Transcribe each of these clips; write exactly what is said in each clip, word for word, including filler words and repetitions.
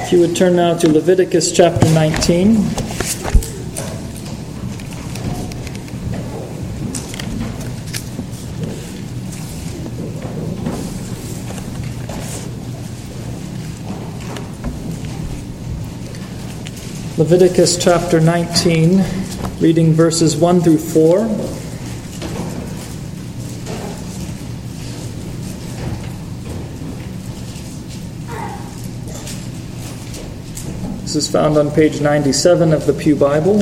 If you would turn now to Leviticus chapter nineteen. Leviticus chapter nineteen, reading verses one through four. This is found on page ninety-seven of the Pew Bible.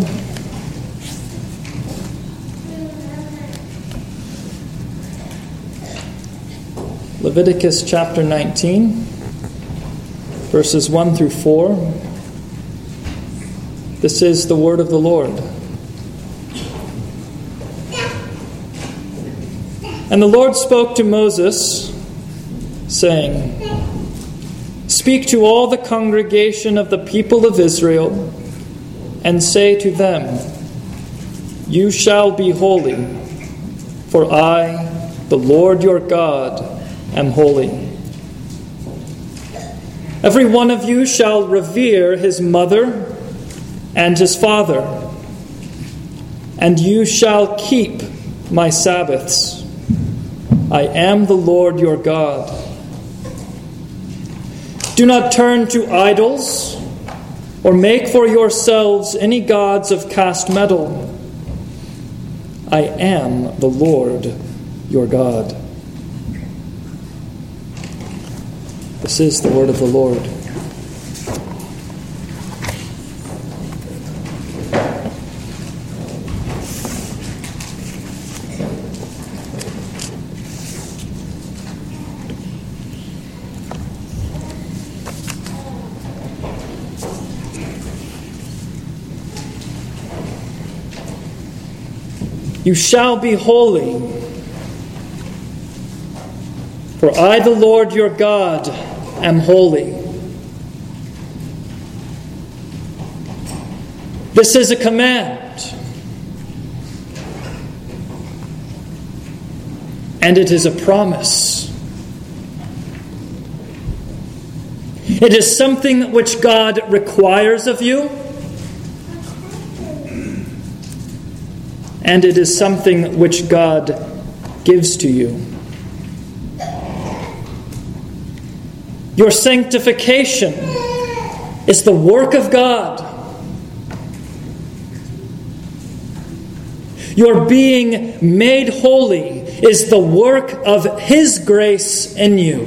Leviticus chapter nineteen, verses one through four. This is the word of the Lord. And the Lord spoke to Moses, saying, "Speak to all the congregation of the people of Israel, and say to them, You shall be holy, for I, the Lord your God, am holy. Every one of you shall revere his mother and his father, and you shall keep my Sabbaths. I am the Lord your God. Do not turn to idols, or make for yourselves any gods of cast metal. I am the Lord your God." This is the word of the Lord. You shall be holy, for I, the Lord your God, am holy. This is a command, and it is a promise. It is something which God requires of you, and it is something which God gives to you. Your sanctification is the work of God. Your being made holy is the work of His grace in you.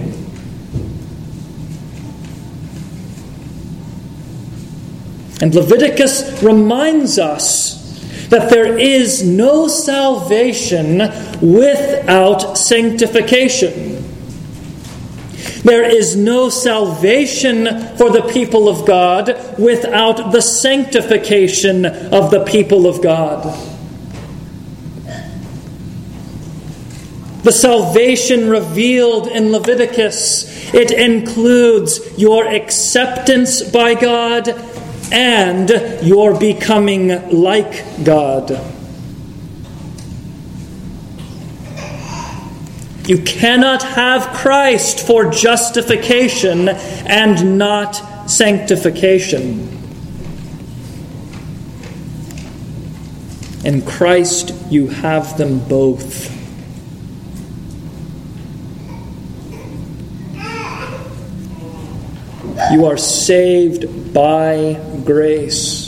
And Leviticus reminds us that there is no salvation without sanctification. There is no salvation for the people of God without the sanctification of the people of God. The salvation revealed in Leviticus, it includes your acceptance by God and your becoming like God. You cannot have Christ for justification and not sanctification. In Christ you have them both. You are saved by grace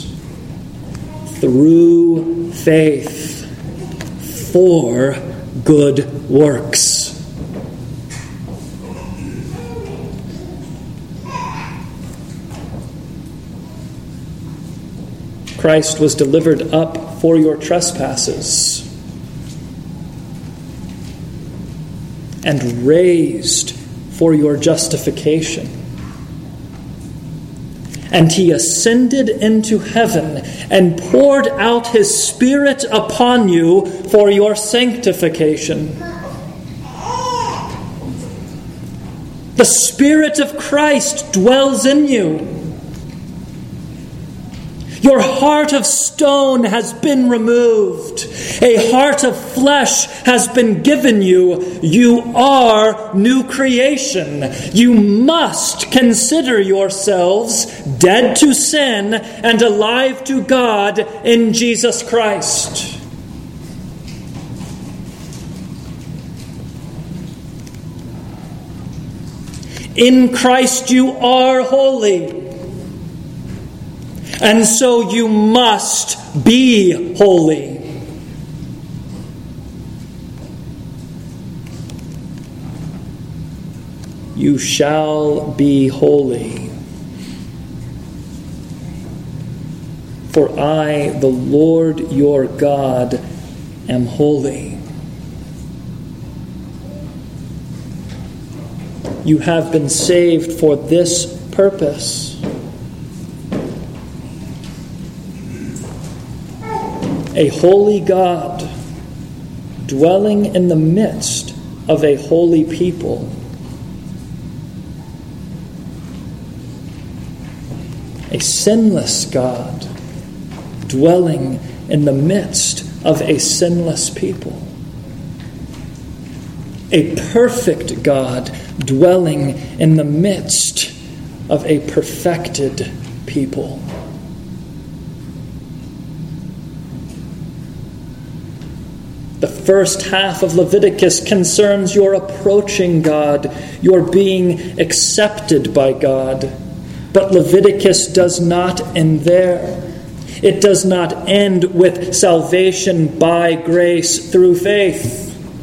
through faith for good works. Christ was delivered up for your trespasses and raised for your justification. And He ascended into heaven and poured out His Spirit upon you for your sanctification. The Spirit of Christ dwells in you. Your heart of stone has been removed. A heart of flesh has been given you. You are new creation. You must consider yourselves dead to sin and alive to God in Jesus Christ. In Christ you are holy. And so you must be holy. You shall be holy. For I, the Lord your God, am holy. You have been saved for this purpose. A holy God dwelling in the midst of a holy people. A sinless God dwelling in the midst of a sinless people. A perfect God dwelling in the midst of a perfected people. The first half of Leviticus concerns your approaching God, your being accepted by God. But Leviticus does not end there. It does not end with salvation by grace through faith.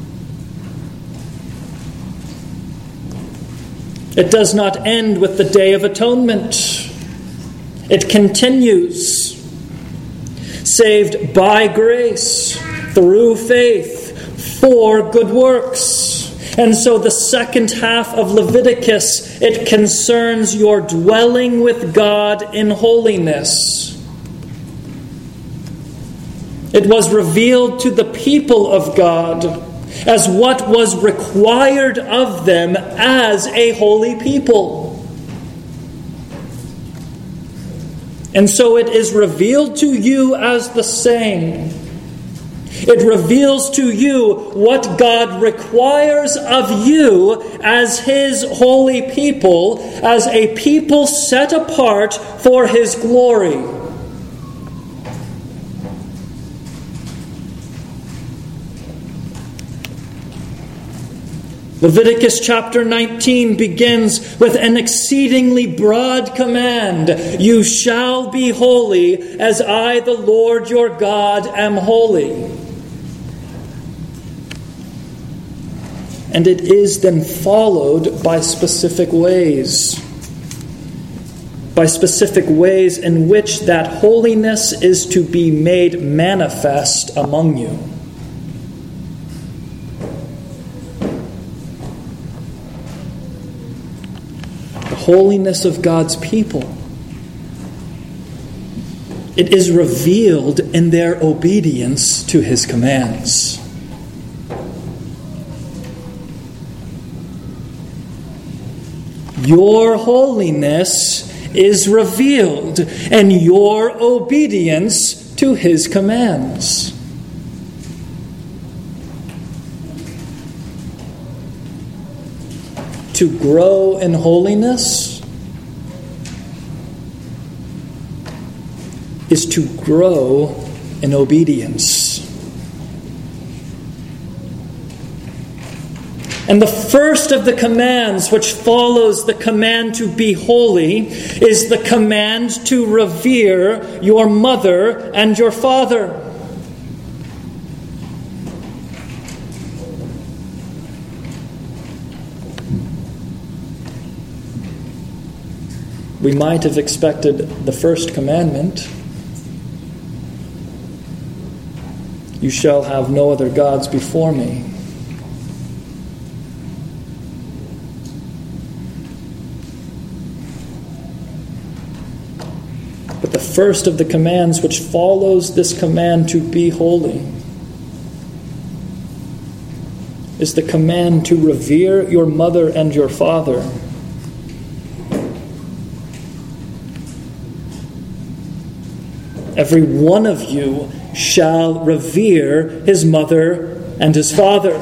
It does not end with the Day of Atonement. It continues. Saved by grace through faith for good works. And so the second half of Leviticus, it concerns your dwelling with God in holiness. It was revealed to the people of God as what was required of them as a holy people. And so it is revealed to you as the same. It reveals to you what God requires of you as His holy people, as a people set apart for His glory. Leviticus chapter nineteen begins with an exceedingly broad command. You shall be holy as I, the Lord your God, am holy. And it is then followed by specific ways. By specific ways in which that holiness is to be made manifest among you. The holiness of God's people. It is revealed in their obedience to His commands. Your holiness is revealed in your obedience to His commands. To grow in holiness is to grow in obedience. And the first of the commands, which follows the command to be holy, is the command to revere your mother and your father. We might have expected the first commandment. You shall have no other gods before me. But the first of the commands which follows this command to be holy is the command to revere your mother and your father. every one of you shall revere his mother and his father.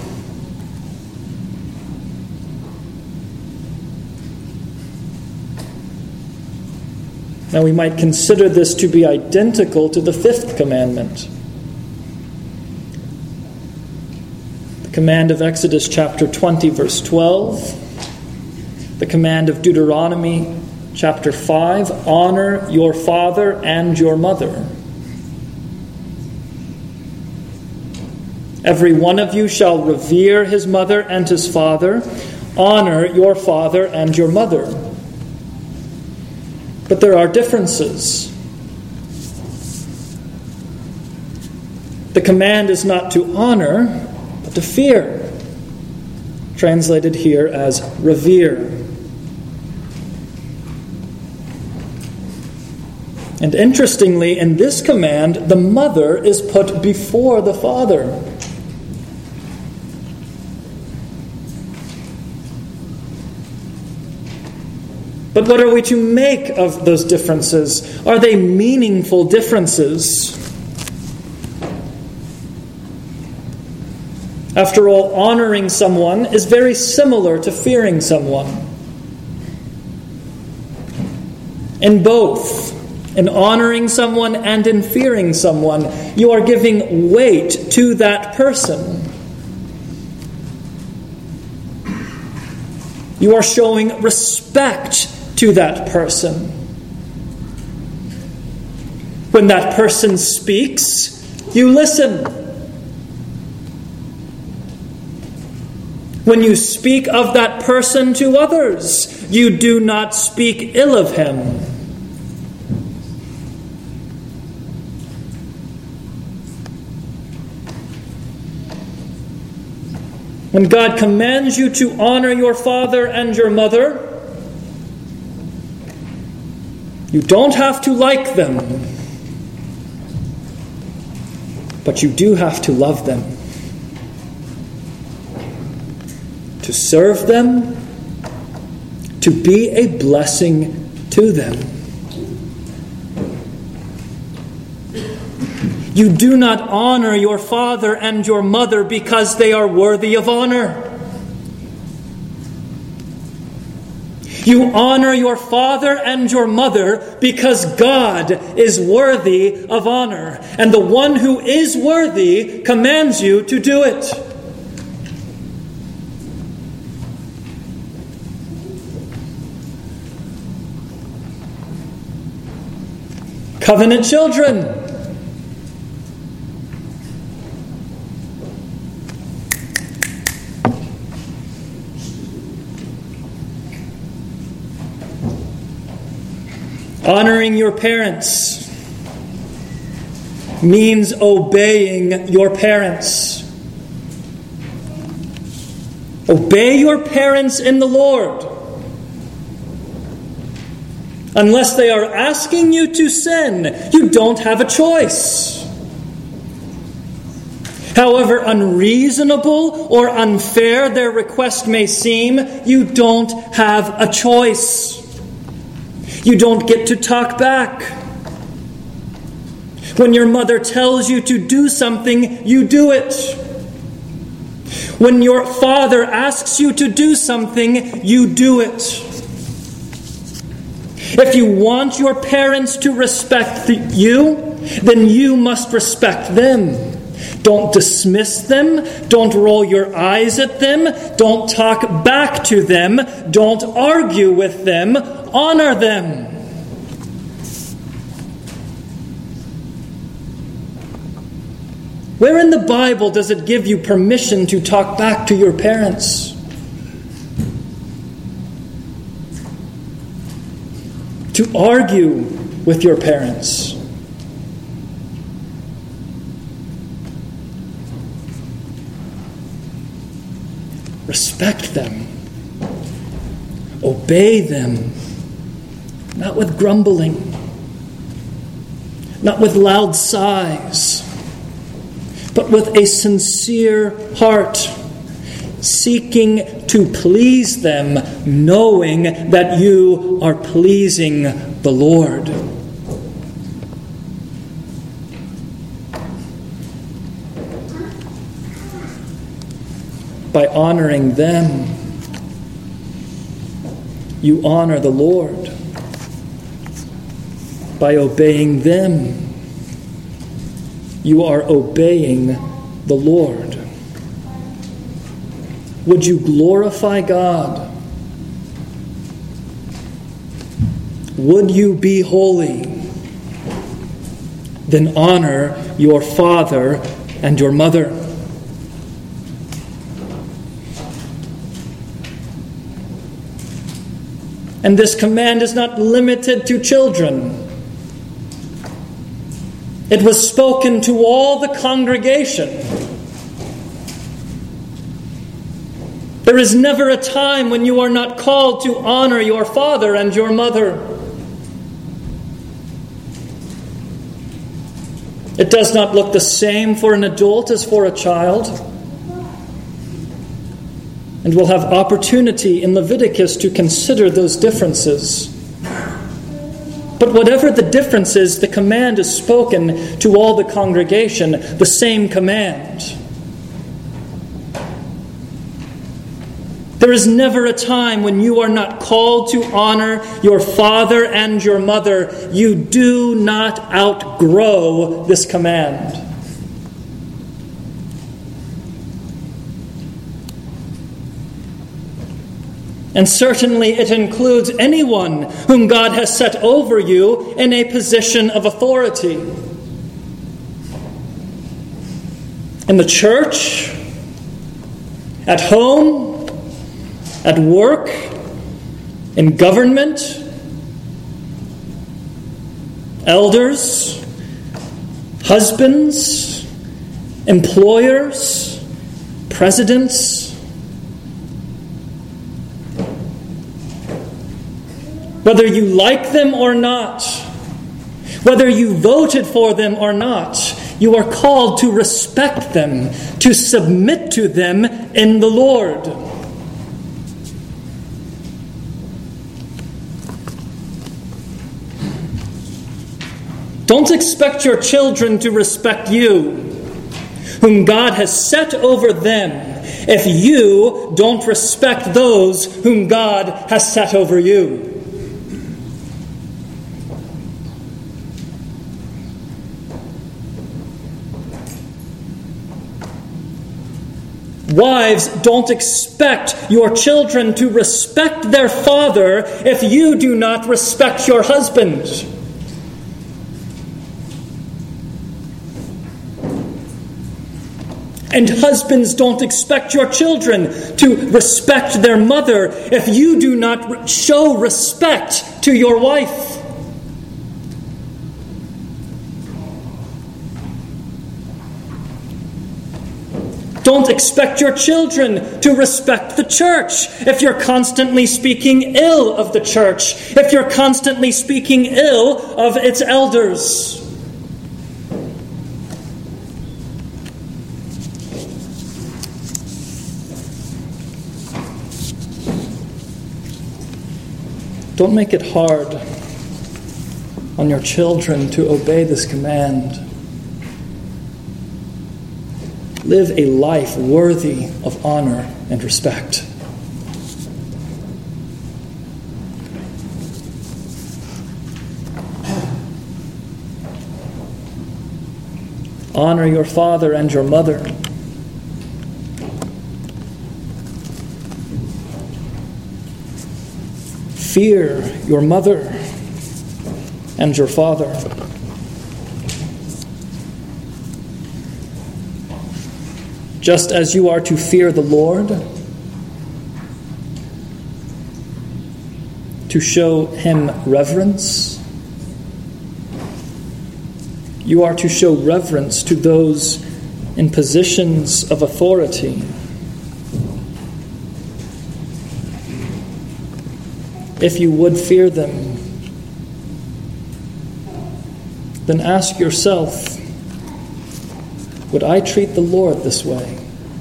Now we might consider this to be identical to the fifth commandment. The command of Exodus chapter twenty, verse twelve. The command of Deuteronomy chapter five, honor your father and your mother. Every one of you shall revere his mother and his father. Honor your father and your mother. But there are differences. The command is not to honor, but to fear. Translated here as revere. And interestingly, in this command, the mother is put before the father. But what are we to make of those differences? Are they meaningful differences? After all, honoring someone is very similar to fearing someone. In both, in honoring someone and in fearing someone, you are giving weight to that person. You are showing respect to that person. When that person speaks, you listen. When you speak of that person to others, you do not speak ill of him. When God commands you to honor your father and your mother, you don't have to like them, but you do have to love them, to serve them, to be a blessing to them. You do not honor your father and your mother because they are worthy of honor. You honor your father and your mother because God is worthy of honor. And the one who is worthy commands you to do it. Covenant children, honoring your parents means obeying your parents. Obey your parents in the Lord. Unless they are asking you to sin, you don't have a choice. However unreasonable or unfair their request may seem, you don't have a choice. You don't get to talk back. When your mother tells you to do something, you do it. When your father asks you to do something, you do it. If you want your parents to respect you, then you must respect them. Don't dismiss them. Don't roll your eyes at them. Don't talk back to them. Don't argue with them. Honor them. Where in the Bible does it give you permission to talk back to your parents? To argue with your parents? Respect them. Obey them. Not with grumbling. Not with loud sighs. But with a sincere heart. Seeking to please them, knowing that you are pleasing the Lord. honoring them, you honor the Lord. By obeying them, you are obeying the Lord. Would you glorify God? Would you be holy? Then honor your father and your mother. And this command is not limited to children. It was spoken to all the congregation. There is never a time when you are not called to honor your father and your mother. It does not look the same for an adult as for a child. And we'll have opportunity in Leviticus to consider those differences. But whatever the difference is, the command is spoken to all the congregation, the same command. There is never a time when you are not called to honor your father and your mother. You do not outgrow this command. And certainly it includes anyone whom God has set over you in a position of authority. In the church, at home, at work, in government, elders, husbands, employers, presidents. Whether you like them or not, whether you voted for them or not, you are called to respect them, to submit to them in the Lord. Don't expect your children to respect you, whom God has set over them, if you don't respect those whom God has set over you. Wives, don't expect your children to respect their father if you do not respect your husband. And husbands, don't expect your children to respect their mother if you do not show respect to your wife. Don't expect your children to respect the church if you're constantly speaking ill of the church, if you're constantly speaking ill of its elders. Don't make it hard on your children to obey this command. Live a life worthy of honor and respect. Honor your father and your mother. Fear your mother and your father. Just as you are to fear the Lord, to show him reverence, you are to show reverence to those in positions of authority. If you would fear them, then ask yourself, would I treat the Lord this way?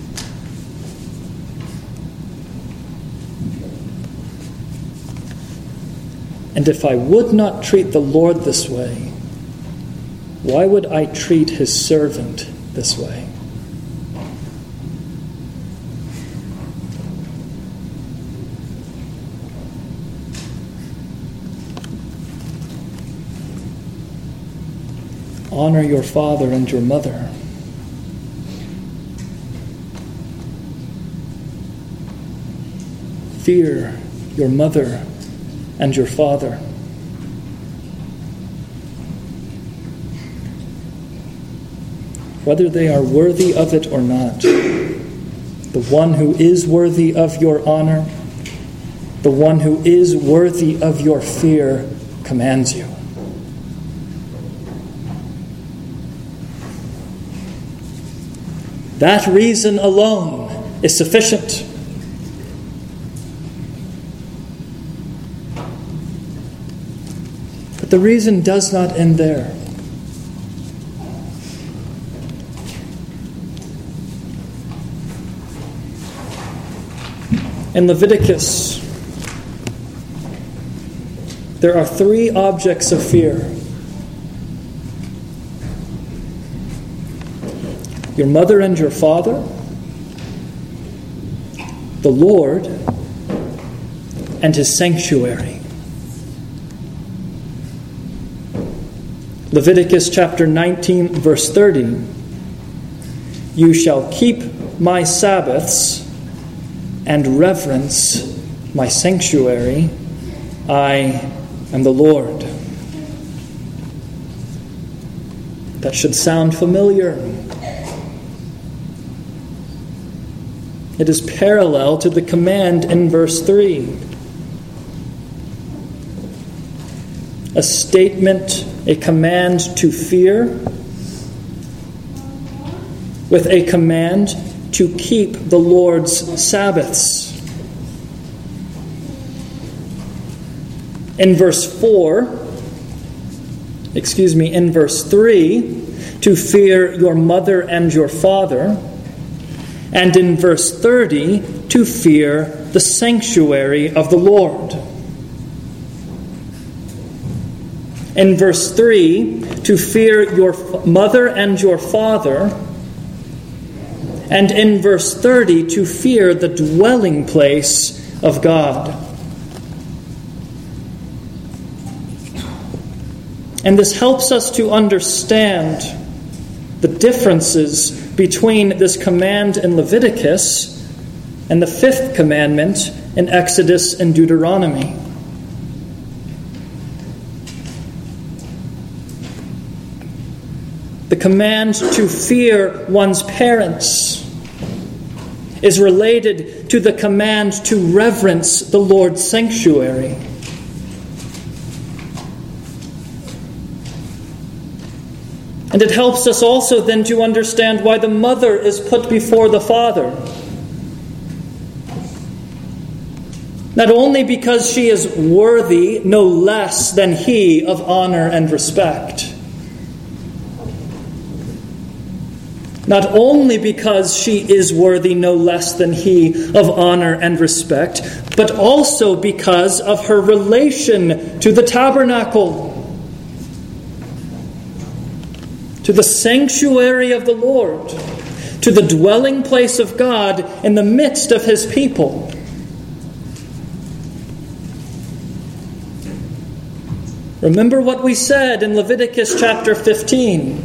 And if I would not treat the Lord this way, why would I treat his servant this way? honor your father and your mother. Fear your mother and your father. Whether they are worthy of it or not, the one who is worthy of your honor, the one who is worthy of your fear, commands you. That reason alone is sufficient. But the reason does not end there. In Leviticus, there are three objects of fear. Your mother and your father, the Lord, and his sanctuary. Leviticus chapter nineteen, verse thirty. You shall keep my Sabbaths and reverence my sanctuary. I am the Lord. That should sound familiar. It is parallel to the command in verse three. A statement, a command to fear, with a command to keep the Lord's Sabbaths. In verse four, excuse me, in verse three, to fear your mother and your father. And in verse thirty, to fear the sanctuary of the Lord. In verse three, to fear your mother and your father. And in verse thirty, to fear the dwelling place of God. And this helps us to understand the differences between this command in Leviticus and the fifth commandment in Exodus and Deuteronomy. The command to fear one's parents is related to the command to reverence the Lord's sanctuary. And it helps us also then to understand why the mother is put before the father. Not only because she is worthy no less than he of honor and respect. Not only because she is worthy no less than he of honor and respect, but also because of her relation to the tabernacle, to the sanctuary of the Lord, to the dwelling place of God in the midst of his people. Remember what we said in Leviticus chapter fifteen.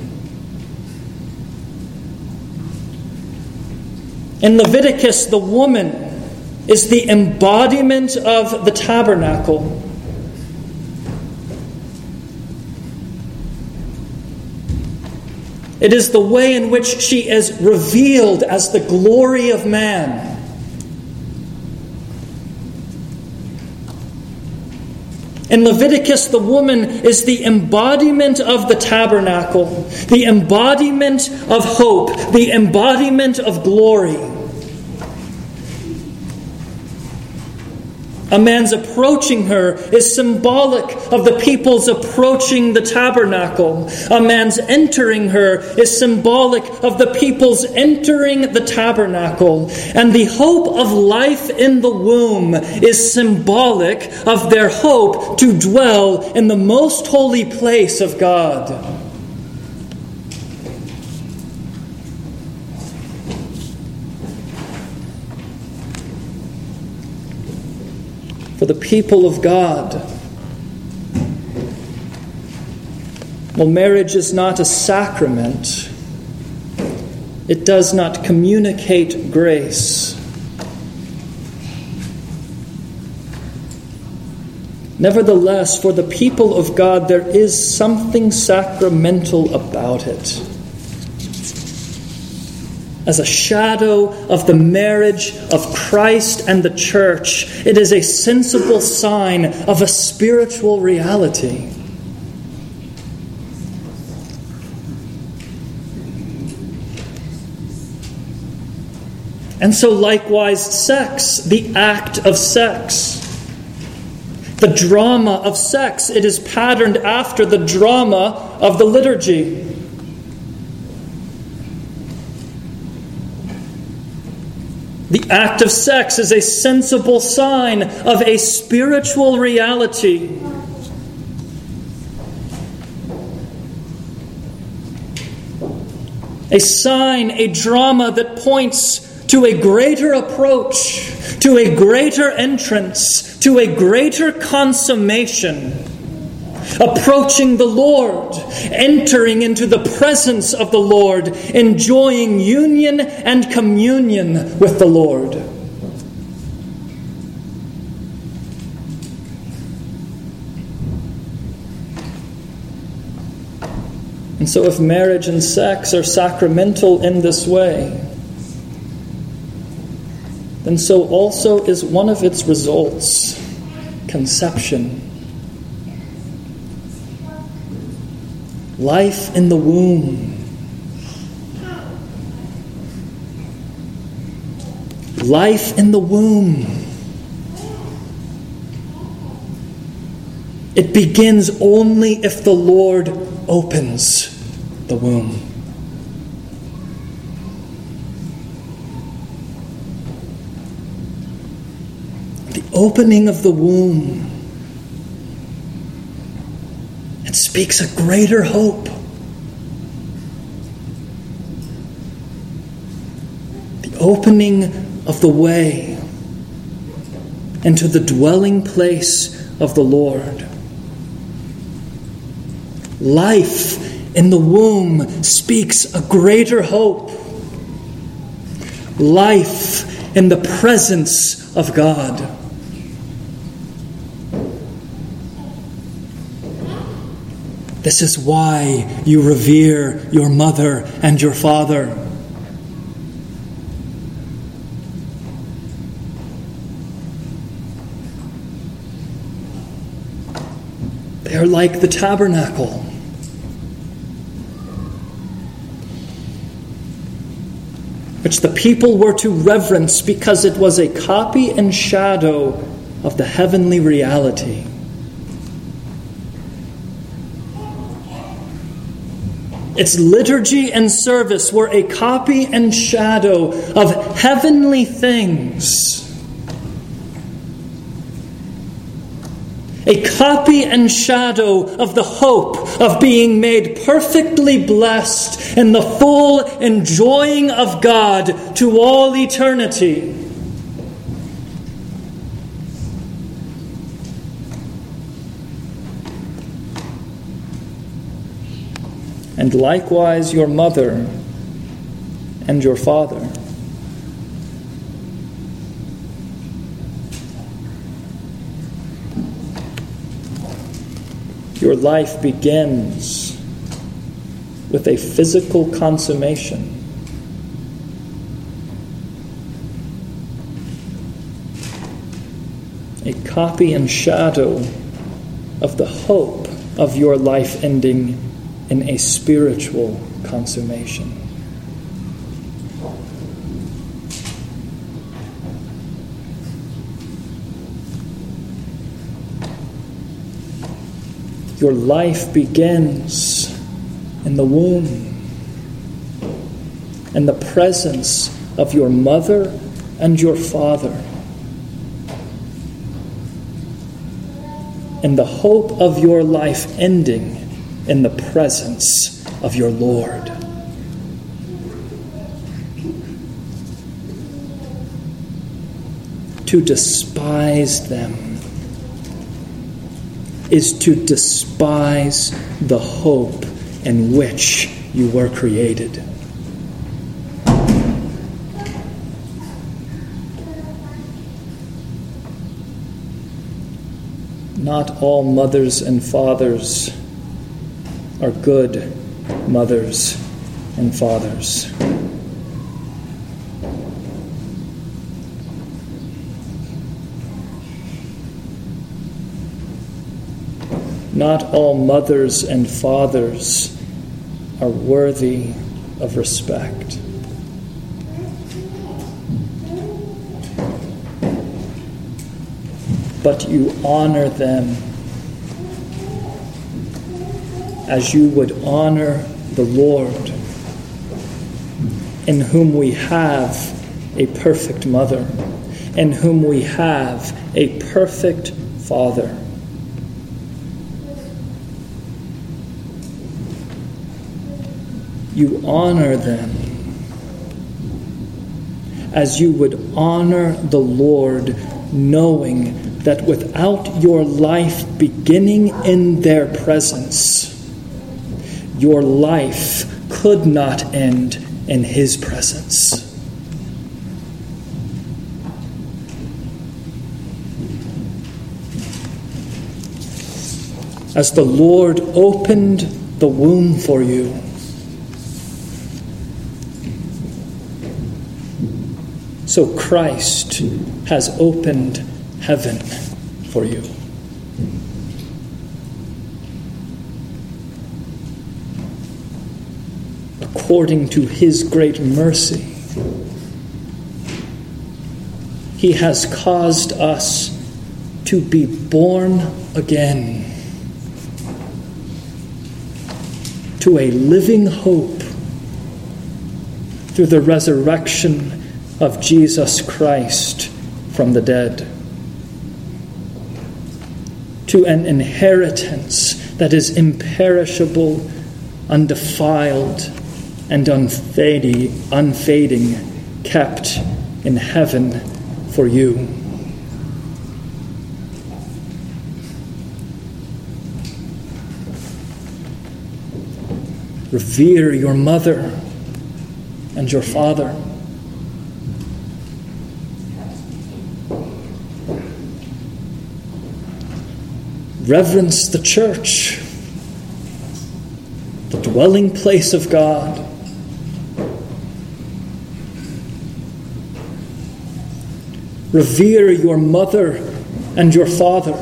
In Leviticus, the woman is the embodiment of the tabernacle. It is the way in which she is revealed as the glory of man. In Leviticus, the woman is the embodiment of the tabernacle, the embodiment of hope, the embodiment of glory. A man's approaching her is symbolic of the people's approaching the tabernacle. A man's entering her is symbolic of the people's entering the tabernacle. And the hope of life in the womb is symbolic of their hope to dwell in the most holy place of God. For the people of God, Well, marriage is not a sacrament. It does not communicate grace. Nevertheless, for the people of God, there is something sacramental about it. As a shadow of the marriage of Christ and the church, it is a sensible sign of a spiritual reality. And so likewise, sex, the act of sex, the drama of sex, it is patterned after the drama of the liturgy. The act of sex is a sensible sign of a spiritual reality. A sign, a drama that points to a greater approach, to a greater entrance, to a greater consummation. Approaching the Lord, entering into the presence of the Lord, enjoying union and communion with the Lord. And so if marriage and sex are sacramental in this way, then so also is one of its results, conception. Life in the womb. Life in the womb. It begins only if the Lord opens the womb. The opening of the womb, it speaks a greater hope. The opening of the way into the dwelling place of the Lord. Life in the womb speaks a greater hope. Life in the presence of God. This is why you revere your mother and your father. They are like the tabernacle, which the people were to reverence because it was a copy and shadow of the heavenly reality. Its liturgy and service were a copy and shadow of heavenly things. A copy and shadow of the hope of being made perfectly blessed in the full enjoying of God to all eternity. And likewise your mother and your father. Your life begins with a physical consummation. A copy and shadow of the hope of your life ending in a spiritual consummation. Your life begins in the womb, in the presence of your mother and your father, in the hope of your life ending in the presence of your Lord. To despise them is to despise the hope in which you were created. Not all mothers and fathers are good mothers and fathers. Not all mothers and fathers are worthy of respect. But you honor them as you would honor the Lord, in whom we have a perfect mother, in whom we have a perfect father. You honor them as you would honor the Lord, knowing that without your life beginning in their presence, your life could not end in His presence. As the Lord opened the womb for you, so Christ has opened heaven for you. According to His great mercy, He has caused us to be born again to a living hope through the resurrection of Jesus Christ from the dead, to an inheritance that is imperishable, undefiled, and unfading, unfading, kept in heaven for you. Revere your mother and your father. Reverence the church, the dwelling place of God. Revere your mother and your father.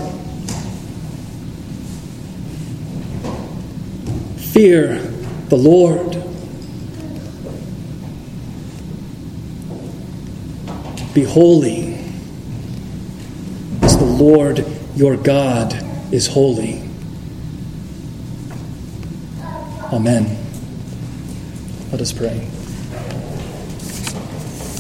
Fear the Lord. Be holy, as the Lord your God is holy. Amen. Let us pray.